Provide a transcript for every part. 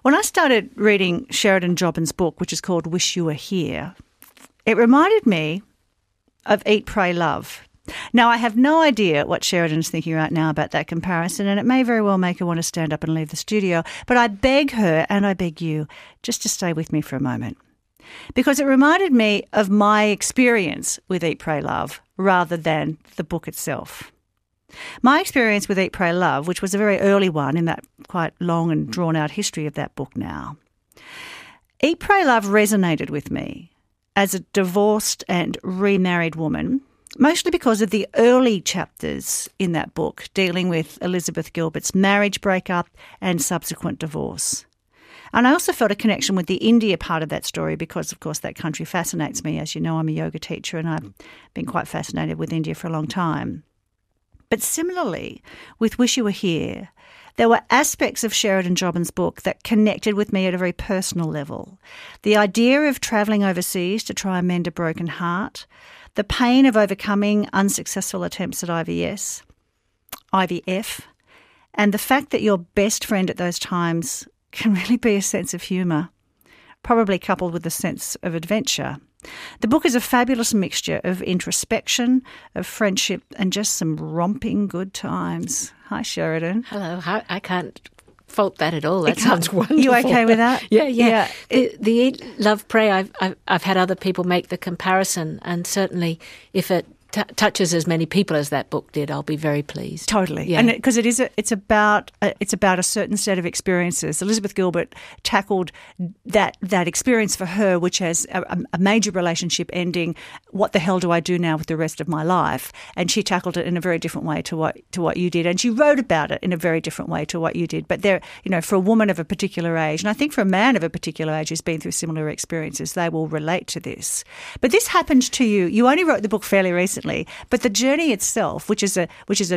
When I started reading Sheridan Jobbins' book, which is called Wish You Were Here, it reminded me of Eat, Pray, Love. Now, I have no idea what Sheridan's thinking right now about that comparison, and it may very well make her want to stand up and leave the studio, but I beg her and I beg you just to stay with me for a moment, because it reminded me of my experience with Eat, Pray, Love rather than the book itself. My experience with Eat, Pray, Love, which was a very early one in that quite long and drawn-out history of that book now, Eat, Pray, Love resonated with me as a divorced and remarried woman, mostly because of the early chapters in that book dealing with Elizabeth Gilbert's marriage breakup and subsequent divorce. And I also felt a connection with the India part of that story because, of course, that country fascinates me. As you know, I'm a yoga teacher and I've been quite fascinated with India for a long time. But similarly, with Wish You Were Here, there were aspects of Sheridan Jobbins' book that connected with me at a very personal level. The idea of travelling overseas to try and mend a broken heart, the pain of overcoming unsuccessful attempts at IVF, and the fact that your best friend at those times can really be a sense of humour, probably coupled with a sense of adventure. The book is a fabulous mixture of introspection, of friendship, and just some romping good times. Hi, Sheridan. Hello. I can't fault that at all. That sounds wonderful. You okay with that? Yeah. The Eat, Love, Pray, I've had other people make the comparison, and certainly if it touches as many people as that book did, I'll be very pleased. Totally, yeah. And because it's about a certain set of experiences. Elizabeth Gilbert tackled that experience for her, which has a major relationship ending. What the hell do I do now with the rest of my life? And she tackled it in a very different way to what you did, and she wrote about it in a very different way to what you did. But there, for a woman of a particular age, and I think for a man of a particular age who's been through similar experiences, they will relate to this. But this happened to you. You only wrote the book fairly recently. But the journey itself, which is a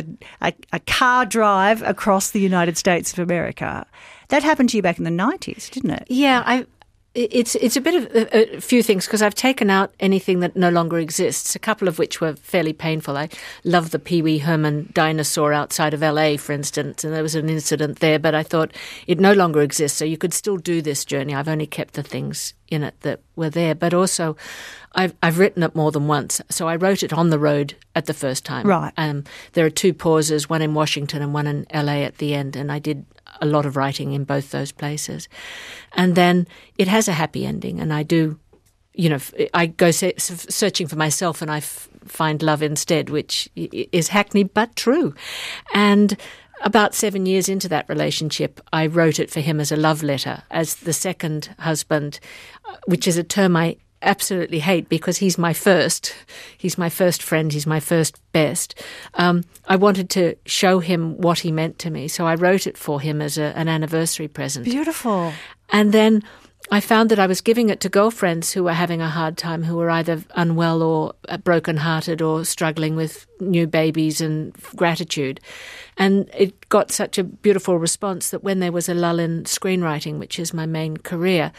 car drive across the United States of America, that happened to you back in the 90s, didn't it? Yeah, it's a bit of a few things because I've taken out anything that no longer exists, a couple of which were fairly painful. I love the Pee Wee Herman dinosaur outside of LA, for instance, and there was an incident there, but I thought it no longer exists, so you could still do this journey. I've only kept the things in it that were there, but also I've written it more than once. So I wrote it on the road at the first time. Right. There are two pauses, one in Washington and one in LA at the end, and I did a lot of writing in both those places. And then it has a happy ending, and I do, I go searching for myself and I find love instead, which is hackneyed but true. And about 7 years into that relationship, I wrote it for him as a love letter, as the second husband, which is a term I absolutely hate because he's my first friend, he's my first best. I wanted to show him what he meant to me, so I wrote it for him as an anniversary present. Beautiful. And then I found that I was giving it to girlfriends who were having a hard time, who were either unwell or broken-hearted or struggling with new babies and gratitude. And it got such a beautiful response that when there was a lull in screenwriting, which is my main career,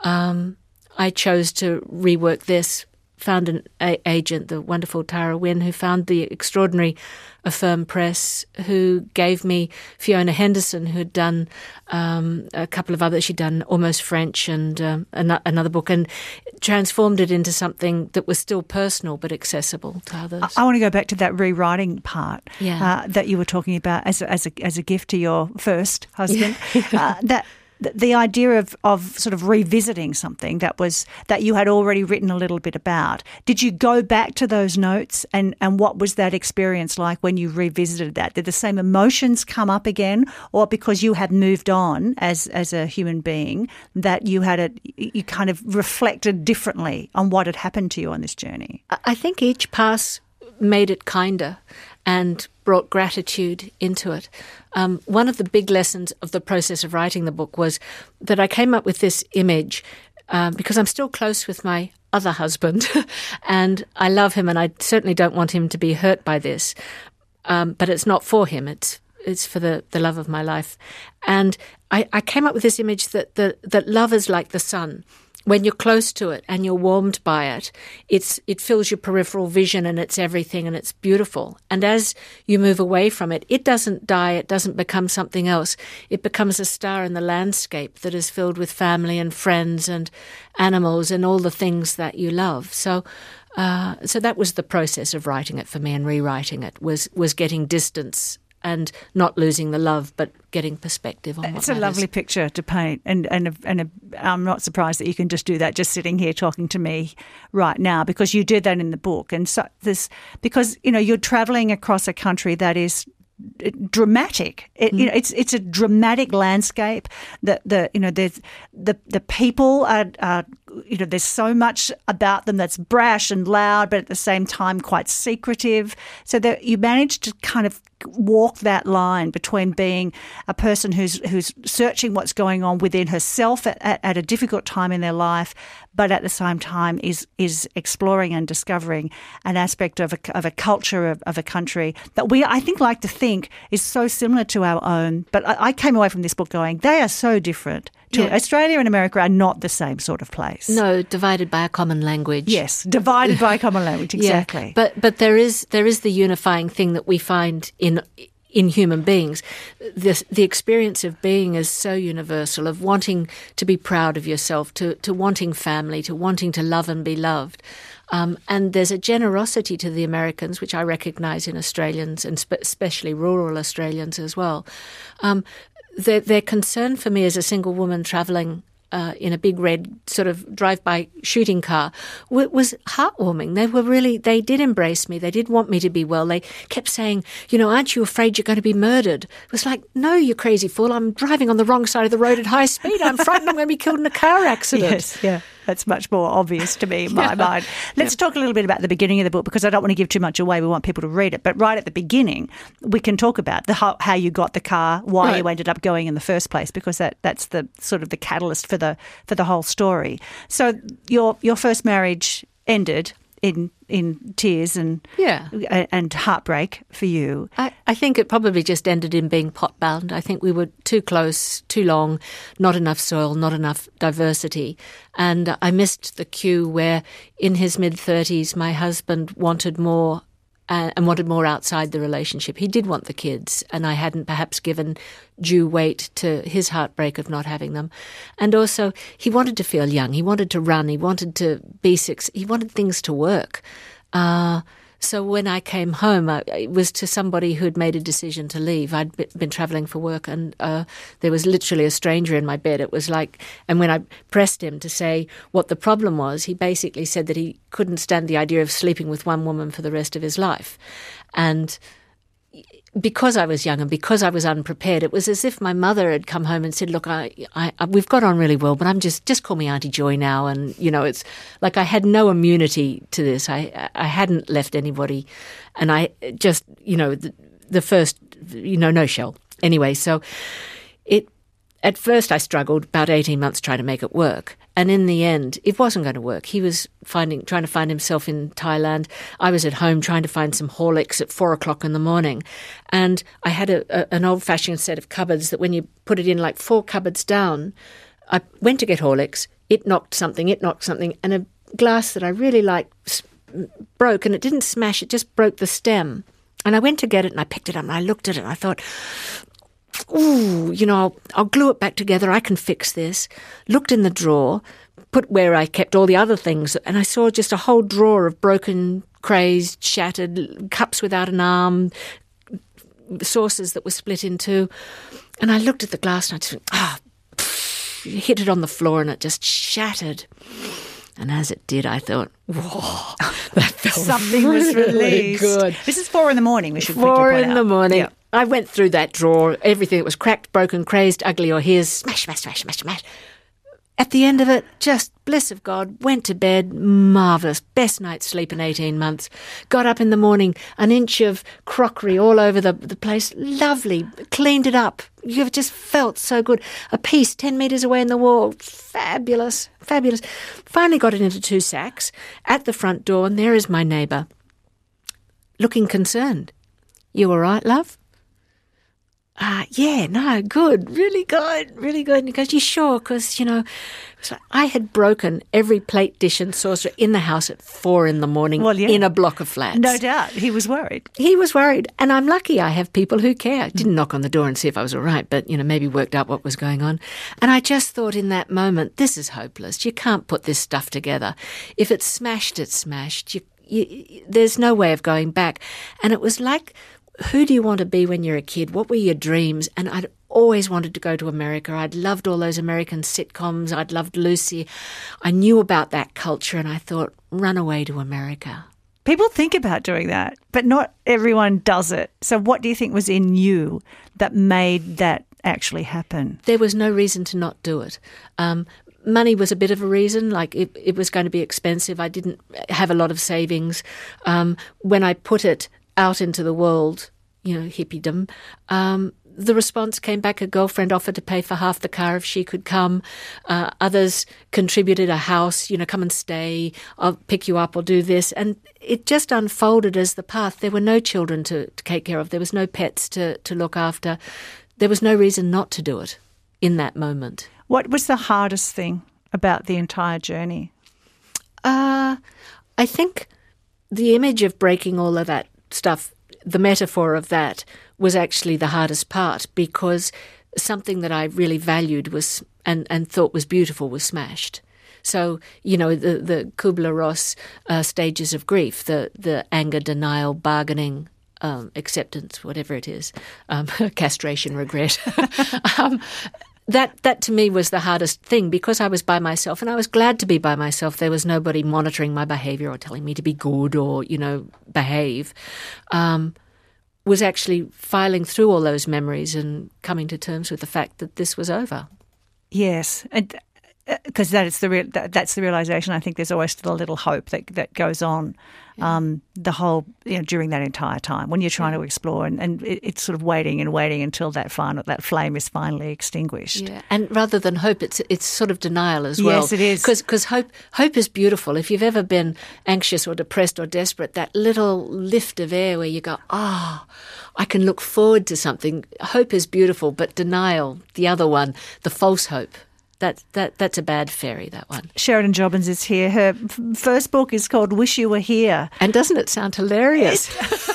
I chose to rework this, found an agent, the wonderful Tara Wynne, who found the extraordinary Affirm Press, who gave me Fiona Henderson, who had done a couple of others. She'd done Almost French and another book, and transformed it into something that was still personal but accessible to others. I want to go back to that rewriting part that you were talking about as a gift to your first husband. Yeah. The idea of sort of revisiting something that you had already written a little bit about. Did you go back to those notes and what was that experience like when you revisited that? Did the same emotions come up again, or because you had moved on as a human being that you kind of reflected differently on what had happened to you on this journey? I think each pass made it kinder and brought gratitude into it. One of the big lessons of the process of writing the book was that I came up with this image because I'm still close with my other husband and I love him and I certainly don't want him to be hurt by this. But it's not for him. It's for the love of my life. And I came up with this image that love is like the sun. when you're close to it and you're warmed by it, it fills your peripheral vision and it's everything and it's beautiful. And as you move away from it, it doesn't die, it doesn't become something else. It becomes a star in the landscape that is filled with family and friends and animals and all the things that you love. So that was the process of writing it for me and rewriting it, was getting distance and not losing the love, but getting perspective on what It's matters. a lovely picture to paint, and I'm not surprised that you can just do that just sitting here talking to me right now, because you did that in the book. And so because you're travelling across a country that is dramatic. It's a dramatic landscape. The people are there's so much about them that's brash and loud, but at the same time quite secretive. So that you manage to kind of walk that line between being a person who's searching what's going on within herself at a difficult time in their life, but at the same time is exploring and discovering an aspect of a culture of a country that we, I think, like to think is so similar to our own. But I came away from this book going, they are so different. Australia and America are not the same sort of place. No, divided by a common language. Yes, divided by a common language, exactly. Yeah, but there is the unifying thing that we find in human beings. The experience of being is so universal, of wanting to be proud of yourself, to wanting family, to wanting to love and be loved. And there's a generosity to the Americans, which I recognise in Australians, and especially rural Australians as well. Their concern for me as a single woman travelling in a big red sort of drive-by shooting car was heartwarming. They did embrace me. They did want me to be well. They kept saying, aren't you afraid you're going to be murdered? It was like, no, you crazy fool. I'm driving on the wrong side of the road at high speed. I'm frightened I'm going to be killed in a car accident. Yes, yeah. That's much more obvious to me in my mind. Let's talk a little bit about the beginning of the book, because I don't want to give too much away. We want people to read it. But right at the beginning, we can talk about how you got the car, why you ended up going in the first place, because that's the sort of the catalyst for the whole story. So your first marriage ended in tears and heartbreak for you. I think it probably just ended in being pot-bound. I think we were too close, too long, not enough soil, not enough diversity. And I missed the cue where in his mid-30s my husband wanted more and wanted more outside the relationship. He did want the kids, and I hadn't perhaps given due weight to his heartbreak of not having them. And also, he wanted to feel young. He wanted to run. He wanted to be he wanted things to work. So when I came home, it was to somebody who'd made a decision to leave. I'd been travelling for work, and there was literally a stranger in my bed. It was like, and when I pressed him to say what the problem was, he basically said that he couldn't stand the idea of sleeping with one woman for the rest of his life. And because I was young and because I was unprepared, it was as if my mother had come home and said, look, we've got on really well, but I'm just call me Auntie Joy now. And, it's like I had no immunity to this. I hadn't left anybody. And I just, the first, no shell. Anyway, so at first I struggled about 18 months trying to make it work. And in the end, it wasn't going to work. He was trying to find himself in Thailand. I was at home trying to find some Horlicks at 4:00 in the morning. And I had an old-fashioned set of cupboards that when you put it in like 4 cupboards down, I went to get Horlicks. It knocked something, and a glass that I really liked broke, and it didn't smash, it just broke the stem. And I went to get it, and I picked it up, and I looked at it, and I thought, ooh, I'll glue it back together. I can fix this. Looked in the drawer, put where I kept all the other things, and I saw just a whole drawer of broken, crazed, shattered cups without an arm, saucers that were split in two. And I looked at the glass and I just went, hit it on the floor and it just shattered. And as it did, I thought, whoa, that felt something was released. Good. This is 4 a.m. We should 4 a.m. Yeah. I went through that drawer, everything that was cracked, broken, crazed, ugly or his, smash, smash, smash, smash, smash. At the end of it, just bliss of God, went to bed, marvellous, best night's sleep in 18 months. Got up in the morning, an inch of crockery all over the place, lovely, cleaned it up. You've just felt so good. A piece 10 metres away in the wall, fabulous, fabulous. Finally got it into 2 sacks at the front door, and there is my neighbour, looking concerned. You all right, love? yeah, no, good, really good, really good. And he goes, you sure? Because, I had broken every plate, dish and saucer in the house at 4 a.m. in a block of flats. No doubt. He was worried. He was worried. And I'm lucky I have people who care. Didn't knock on the door and see if I was all right, but, maybe worked out what was going on. And I just thought in that moment, this is hopeless. You can't put this stuff together. If it's smashed, it's smashed. There's no way of going back. And it was like, who do you want to be when you're a kid? What were your dreams? And I'd always wanted to go to America. I'd loved all those American sitcoms. I'd loved Lucy. I knew about that culture and I thought, run away to America. People think about doing that, but not everyone does it. So what do you think was in you that made that actually happen? There was no reason to not do it. Money was a bit of a reason, like it was going to be expensive. I didn't have a lot of savings. When I put it out into the world, hippiedom, the response came back. A girlfriend offered to pay for half the car if she could come. Others contributed a house, come and stay, I'll pick you up or do this. And it just unfolded as the path. There were no children to take care of. There was no pets to look after. There was no reason not to do it in that moment. What was the hardest thing about the entire journey? I think the image of breaking all of that stuff, the metaphor of that was actually the hardest part, because something that I really valued was and thought was beautiful was smashed. So, the Kubler-Ross stages of grief, the anger, denial, bargaining, acceptance, whatever it is, castration, regret. That to me was the hardest thing, because I was by myself and I was glad to be by myself. There was nobody monitoring my behaviour or telling me to be good or, behave. Was actually filing through all those memories and coming to terms with the fact that this was over. Yes, and because that's the realisation. I think there's always still a little hope that goes on the whole during that entire time when you're trying to explore, and it's sort of waiting until that flame is finally extinguished. Yeah, and rather than hope, it's sort of denial as well. Yes, it is. Because hope is beautiful. If you've ever been anxious or depressed or desperate, that little lift of air where you go, I can look forward to something. Hope is beautiful, but denial, the other one, the false hope. That's a bad fairy, that one. Sheridan Jobbins is here. Her first book is called Wish You Were Here. And doesn't it sound hilarious?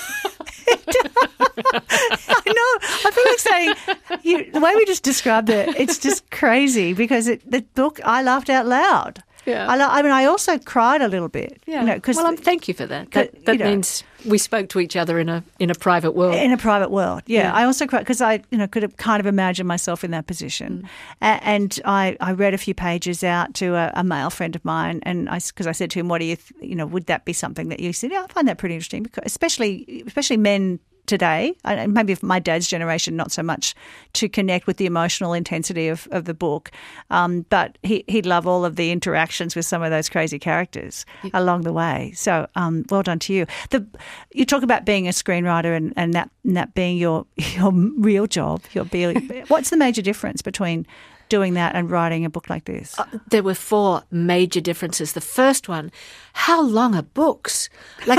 I know. I feel like saying, the way we just described it, it's just crazy, because the book, I laughed out loud. Yeah. I also cried a little bit. Yeah. Thank you for that. That means we spoke to each other in a private world. In a private world, yeah. I also cried because I, could have kind of imagined myself in that position. And I read a few pages out to a male friend of mine, and because I said to him, "What do you, would that be something that you said?" Yeah, I find that pretty interesting, because especially men today, and maybe my dad's generation, not so much to connect with the emotional intensity of the book, but he'd love all of the interactions with some of those crazy characters along the way. So well done to you. You talk about being a screenwriter and that being your real job. What's the major difference between doing that and writing a book like this? There were 4 major differences. The first one, how long are books? Like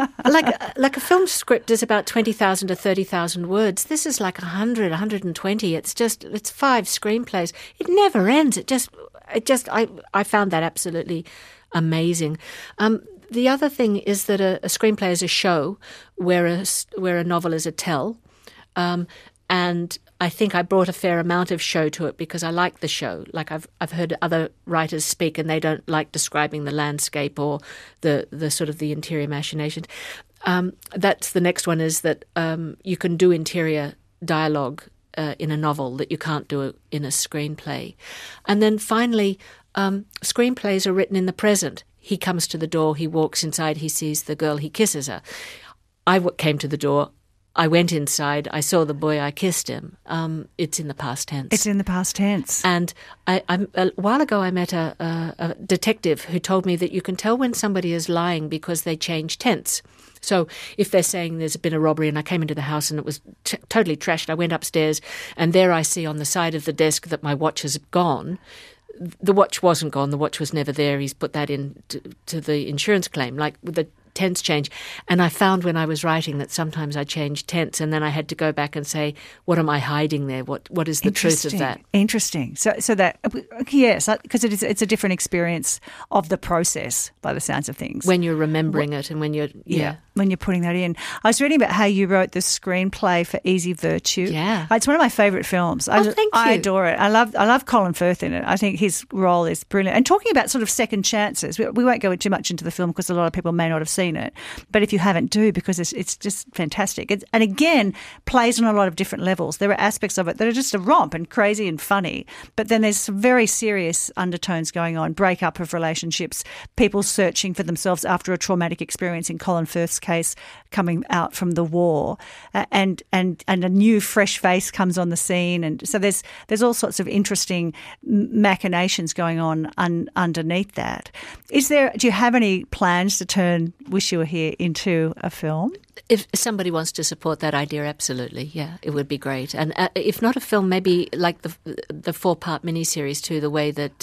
a film script is about 20,000 to 30,000 words. This is like 100, 120. It's 5 screenplays. It never ends. I found that absolutely amazing. The other thing is that a screenplay is a show where a novel is a tell. And I think I brought a fair amount of show to it because I like the show. Like I've heard other writers speak and they don't like describing the landscape or the sort of the interior machinations. That's the next one, is that you can do interior dialogue in a novel that you can't do in a screenplay. And then finally, screenplays are written in the present. He comes to the door, he walks inside, he sees the girl, he kisses her. I came to the door, I went inside, I saw the boy, I kissed him. It's in the past tense. It's in the past tense. And a while ago I met a detective who told me that you can tell when somebody is lying because they change tense. So if they're saying there's been a robbery and I came into the house and it was totally trashed, I went upstairs and there I see on the side of the desk that my watch has gone. The watch wasn't gone. The watch was never there. He's put that in to the insurance claim. Like the tense change. And I found when I was writing that sometimes I changed tense, and then I had to go back and say, what am I hiding there? What is the truth of that? Interesting. So that, yes, because it's a different experience of the process by the sounds of things. When you're remembering it and when you're, when you're putting that in. I was reading about how you wrote the screenplay for Easy Virtue. Yeah. It's one of my favourite films. Thank you. I adore it. I love Colin Firth in it. I think his role is brilliant. And talking about sort of second chances, we won't go too much into the film because a lot of people may not have seen it. But if you haven't, do, because it's just fantastic. And again, plays on a lot of different levels. There are aspects of it that are just a romp and crazy and funny. But then there's some very serious undertones going on, breakup of relationships, people searching for themselves after a traumatic experience, in Colin Firth's case, coming out from the war, and a new fresh face comes on the scene. And so there's all sorts of interesting machinations going on underneath that. Do you have any plans to turn Wish You Were Here into a film? If somebody wants to support that idea, absolutely, yeah, it would be great. And if not a film, maybe like the 4-part miniseries too, the way that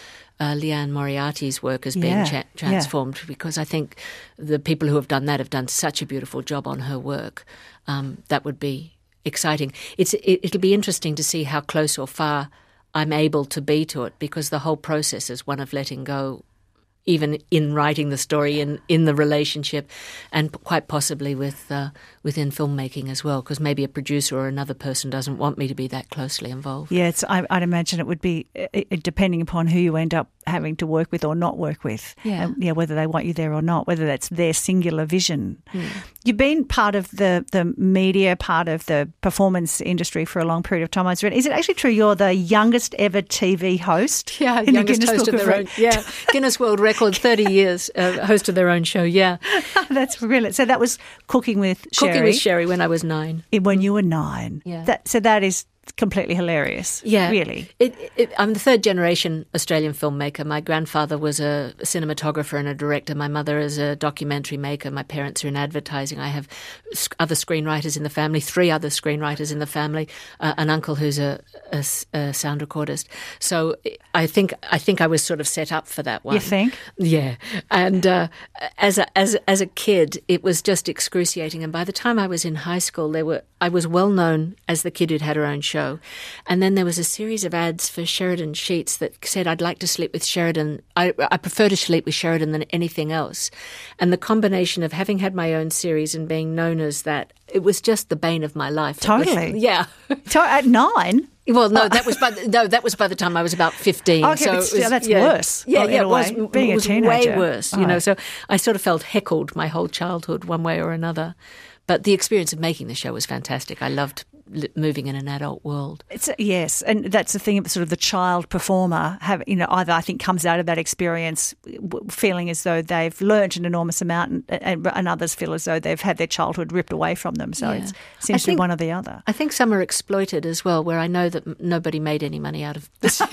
Leanne Moriarty's work has been transformed, because I think the people who have done that have done such a beautiful job on her work. That would be exciting. It'll be interesting to see how close or far I'm able to be to it, because the whole process is one of letting go, even in writing the story, in the relationship, and quite possibly within filmmaking as well, because maybe a producer or another person doesn't want me to be that closely involved. Yeah, I'd imagine it would be, depending upon who you end up having to work with or not work with, whether they want you there or not, whether that's their singular vision. You've been part of the media, part of the performance industry for a long period of time. Is it actually true you're the youngest ever TV host? Yeah, in youngest the Guinness host of their own. Yeah, Guinness World Record, 30 years, host of their own show. Yeah, that's brilliant. So that was Cooking with Sherry. Cooking with Sherry when I was 9. When you were 9. Yeah. So that is completely hilarious. Yeah, really. I'm the third generation Australian filmmaker. My grandfather was a cinematographer and a director. My mother is a documentary maker. My parents are in advertising. I have other screenwriters in the family, 3 other screenwriters in the family, an uncle who's a sound recordist. So I think I was sort of set up for that one. You think? Yeah. And as a kid, it was just excruciating. And by the time I was in high school, I was well known as the kid who'd had her own show. And then there was a series of ads for Sheridan Sheets that said, I'd like to sleep with Sheridan. I prefer to sleep with Sheridan than anything else. And the combination of having had my own series and being known as that, it was just the bane of my life. Totally. Yeah. At 9? Well, no, that was by the time I was about 15. Okay, so that's worse. Yeah, it was being a teenager. Way worse. You know, so I sort of felt heckled my whole childhood, one way or another. But the experience of making the show was fantastic. I loved moving in an adult world. Yes, and that's the thing of sort of the child performer either I think comes out of that experience feeling as though they've learnt an enormous amount, and others feel as though they've had their childhood ripped away from them. So it seems to be one or the other. I think some are exploited as well, where I know that nobody made any money out of this.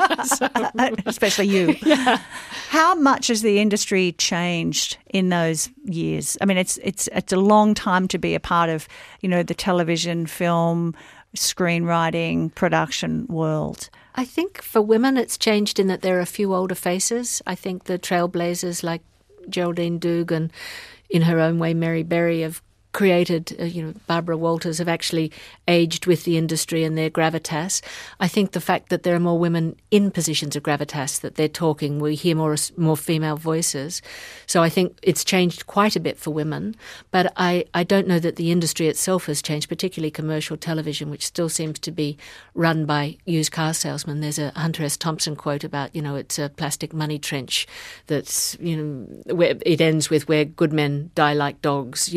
Especially you. Yeah. How much has the industry changed in those years? I mean, it's a long time to be a part of, the television, film, screenwriting, production world. I think for women it's changed in that there are a few older faces. I think the trailblazers like Geraldine Doog and, in her own way, Mary Berry have created, Barbara Walters have actually aged with the industry and their gravitas. I think the fact that there are more women in positions of gravitas, that they're talking, we hear more female voices. So I think it's changed quite a bit for women. But I don't know that the industry itself has changed, particularly commercial television, which still seems to be run by used car salesmen. There's a Hunter S. Thompson quote about, it's a plastic money trench that's, where it ends with where good men die like dogs.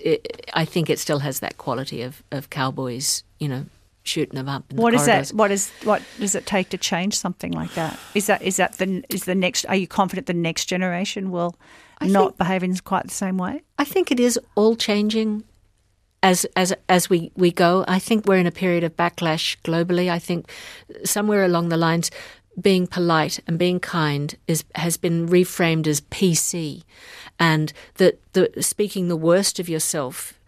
I think it still has that quality of cowboys, shooting them up in the corridors. What does it take to change something like that? Is the next? Are you confident the next generation will not behave in quite the same way? I think it is all changing as we go. I think we're in a period of backlash globally. I think somewhere along the lines, being polite and being kind has been reframed as PC, and that speaking the worst of yourself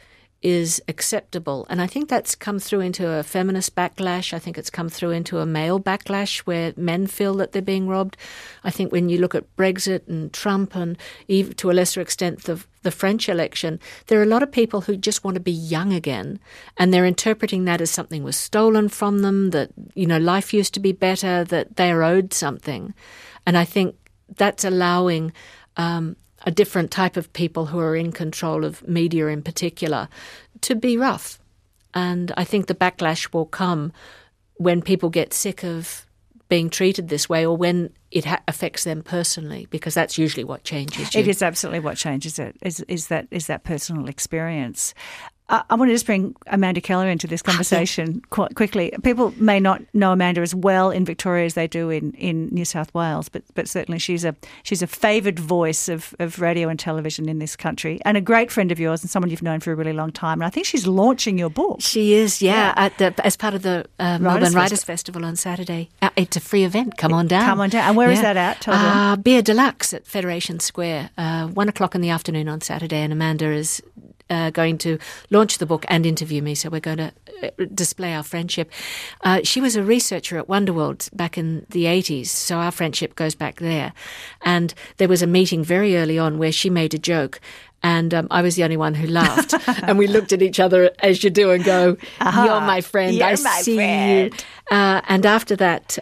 is acceptable. And I think that's come through into a feminist backlash. I think it's come through into a male backlash where men feel that they're being robbed. I think when you look at Brexit and Trump and even to a lesser extent the French election, there are a lot of people who just want to be young again, and they're interpreting that as something was stolen from them, that, you know, life used to be better, that they're owed something. And I think that's allowing a different type of people who are in control of media in particular to be rough. And I think the backlash will come when people get sick of being treated this way, or when it affects them personally, because that's usually what changes you. It is absolutely what changes it, is that personal experience. I want to just bring Amanda Keller into this conversation quite quickly. People may not know Amanda as well in Victoria as they do in New South Wales, but certainly she's a favoured voice of radio and television in this country, and a great friend of yours and someone you've known for a really long time. And I think she's launching your book. She is, as part of the Melbourne Writers Festival on Saturday. It's a free event. Come on down. And where is that at? Tell them. Beer Deluxe at Federation Square, 1:00 in the afternoon on Saturday, and Amanda is going to launch the book and interview me, so we're going to display our friendship. She was a researcher at Wonderworld back in the 80s, so our friendship goes back there. And there was a meeting very early on where she made a joke, and I was the only one who laughed. And we looked at each other as you do and go, "You're my friend, I see you." And after that,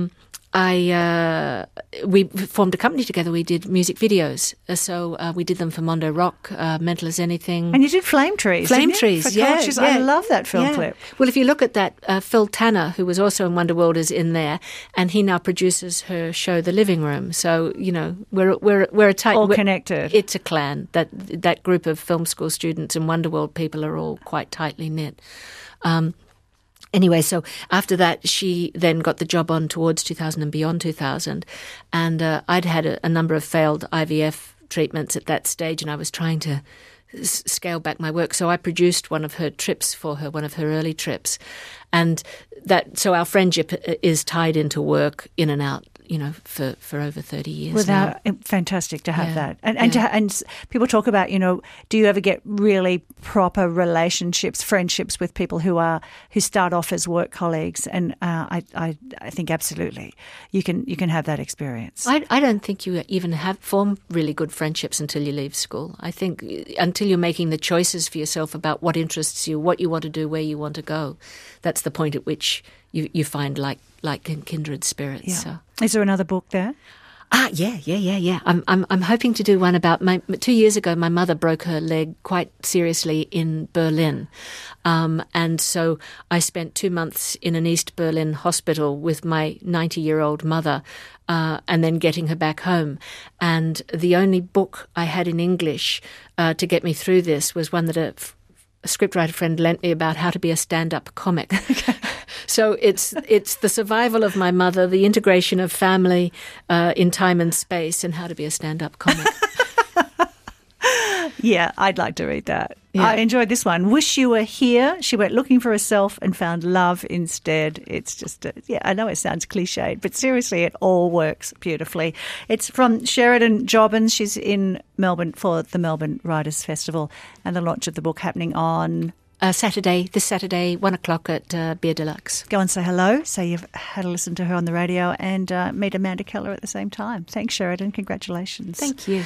we formed a company together. We did music videos. So we did them for Mondo Rock, Mental as Anything. And you did Flame Trees, Flame Trees, yeah. I love that film clip. Well, if you look at that, Phil Tanner, who was also in Wonderworld, is in there, and he now produces her show, The Living Room. So, you know, we're a tight... All connected. It's a clan. That group of film school students and Wonderworld people are all quite tightly knit. Anyway, so after that, she then got the job on Towards 2000 and Beyond 2000. And I'd had a number of failed IVF treatments at that stage, and I was trying to scale back my work. So I produced one of her trips for her, one of her early trips. And so our friendship is tied into work in and out, you know, for over 30 years now. Fantastic to have that. And people talk about, you know, do you ever get really proper relationships, friendships with people who start off as work colleagues? And I think absolutely you can have that experience. I don't think you even form really good friendships until you leave school. I think until you're making the choices for yourself about what interests you, what you want to do, where you want to go, that's the point at which you find like kindred spirits. Yeah. So. Is there another book there? Yeah. I'm hoping to do one about 2 years ago. My mother broke her leg quite seriously in Berlin, and so I spent 2 months in an East Berlin hospital with my 90-year-old mother, and then getting her back home. And the only book I had in English to get me through this was one that a scriptwriter friend lent me about how to be a stand-up comic. So it's the survival of my mother, the integration of family in time and space, and how to be a stand-up comic. Yeah, I'd like to read that. Yeah. I enjoyed this one. Wish You Were Here. She went looking for herself and found love instead. It's just, I know it sounds cliched, but seriously, it all works beautifully. It's from Sheridan Jobbins. She's in Melbourne for the Melbourne Writers Festival, and the launch of the book happening on... this Saturday, 1:00 at Beer Deluxe. Go and say hello, say you've had a listen to her on the radio, and meet Amanda Keller at the same time. Thanks, Sheridan. Congratulations. Thank you.